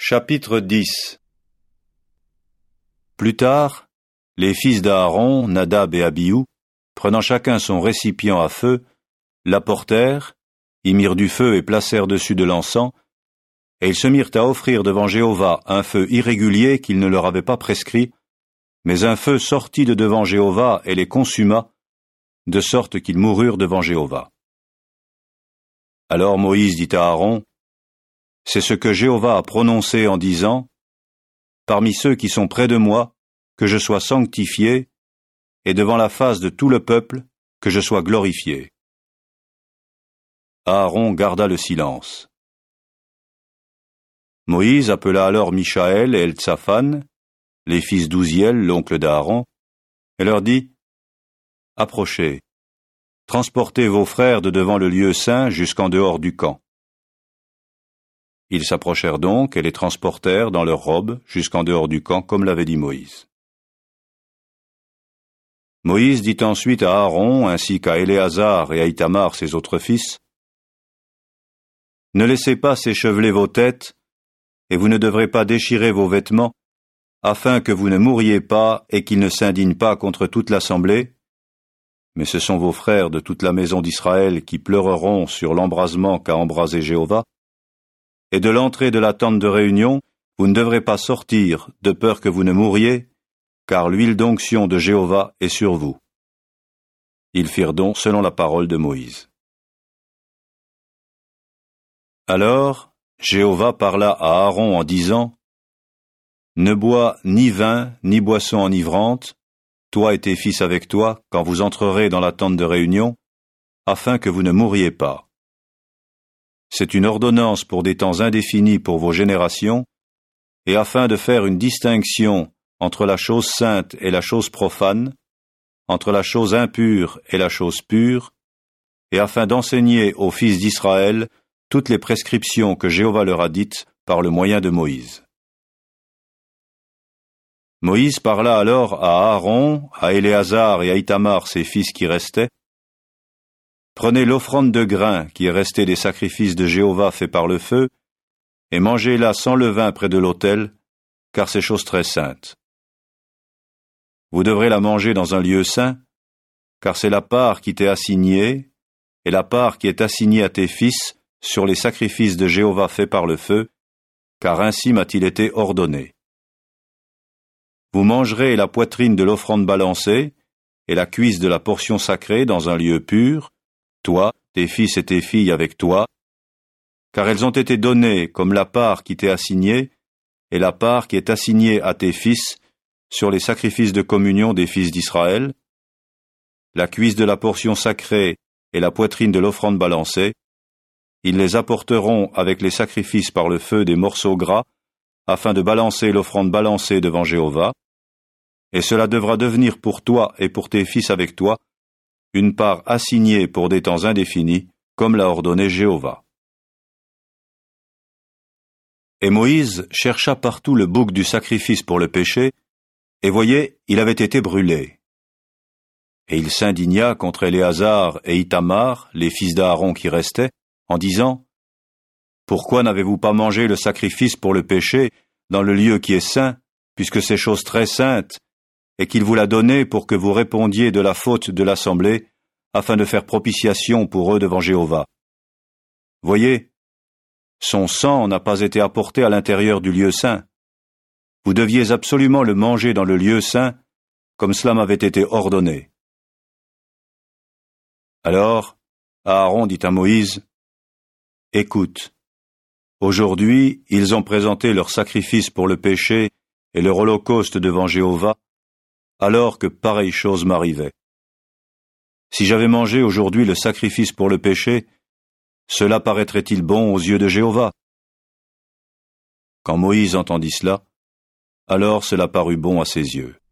Chapitre 10. Plus tard, les fils d'Aaron, Nadab et Abihu, prenant chacun son récipient à feu, l'apportèrent, y mirent du feu et placèrent dessus de l'encens, et ils se mirent à offrir devant Jéhovah un feu irrégulier qu'il ne leur avait pas prescrit, mais un feu sortit de devant Jéhovah et les consuma, de sorte qu'ils moururent devant Jéhovah. Alors Moïse dit à Aaron, « C'est ce que Jéhovah a prononcé en disant, « Parmi ceux qui sont près de moi, que je sois sanctifié, et devant la face de tout le peuple, que je sois glorifié. » Aaron garda le silence. Moïse appela alors Michaël et Eltsaphan, les fils d'Ouziel, l'oncle d'Aaron, et leur dit, « Approchez, transportez vos frères de devant le lieu saint jusqu'en dehors du camp. » Ils s'approchèrent donc et les transportèrent dans leurs robes jusqu'en dehors du camp, comme l'avait dit Moïse. Moïse dit ensuite à Aaron ainsi qu'à Éléazar et à Ithamar ses autres fils, « Ne laissez pas s'écheveler vos têtes, et vous ne devrez pas déchirer vos vêtements, afin que vous ne mouriez pas et qu'ils ne s'indignent pas contre toute l'assemblée, mais ce sont vos frères de toute la maison d'Israël qui pleureront sur l'embrasement qu'a embrasé Jéhovah, et de l'entrée de la tente de réunion, vous ne devrez pas sortir, de peur que vous ne mouriez, car l'huile d'onction de Jéhovah est sur vous. » Ils firent donc selon la parole de Moïse. Alors Jéhovah parla à Aaron en disant, « Ne bois ni vin, ni boisson enivrante, toi et tes fils avec toi, quand vous entrerez dans la tente de réunion, afin que vous ne mouriez pas. C'est une ordonnance pour des temps indéfinis pour vos générations, et afin de faire une distinction entre la chose sainte et la chose profane, entre la chose impure et la chose pure, et afin d'enseigner aux fils d'Israël toutes les prescriptions que Jéhovah leur a dites par le moyen de Moïse. » Moïse parla alors à Aaron, à Éléazar et à Ithamar ses fils qui restaient, « Prenez l'offrande de grains qui est restée des sacrifices de Jéhovah faits par le feu, et mangez-la sans levain près de l'autel, car c'est chose très sainte. Vous devrez la manger dans un lieu saint, car c'est la part qui t'est assignée, et la part qui est assignée à tes fils sur les sacrifices de Jéhovah faits par le feu, car ainsi m'a-t-il été ordonné. Vous mangerez la poitrine de l'offrande balancée, et la cuisse de la portion sacrée dans un lieu pur, toi, tes fils et tes filles avec toi, car elles ont été données comme la part qui t'est assignée, et la part qui est assignée à tes fils sur les sacrifices de communion des fils d'Israël, la cuisse de la portion sacrée et la poitrine de l'offrande balancée, ils les apporteront avec les sacrifices par le feu des morceaux gras, afin de balancer l'offrande balancée devant Jéhovah, et cela devra devenir pour toi et pour tes fils avec toi une part assignée pour des temps indéfinis, comme l'a ordonné Jéhovah. Et Moïse chercha partout le bouc du sacrifice pour le péché, et voyez, il avait été brûlé. Et il s'indigna contre Éléazar et Ithamar, les fils d'Aaron qui restaient, en disant, « Pourquoi n'avez-vous pas mangé le sacrifice pour le péché dans le lieu qui est saint, puisque c'est chose très sainte, et qu'il vous l'a donné pour que vous répondiez de la faute de l'assemblée, afin de faire propitiation pour eux devant Jéhovah. Voyez, son sang n'a pas été apporté à l'intérieur du lieu saint. Vous deviez absolument le manger dans le lieu saint, comme cela m'avait été ordonné. » Alors Aaron dit à Moïse, « Écoute, aujourd'hui ils ont présenté leur sacrifice pour le péché et leur holocauste devant Jéhovah, alors que pareille chose m'arrivait. Si j'avais mangé aujourd'hui le sacrifice pour le péché, cela paraîtrait-il bon aux yeux de Jéhovah? » Quand Moïse entendit cela, alors cela parut bon à ses yeux.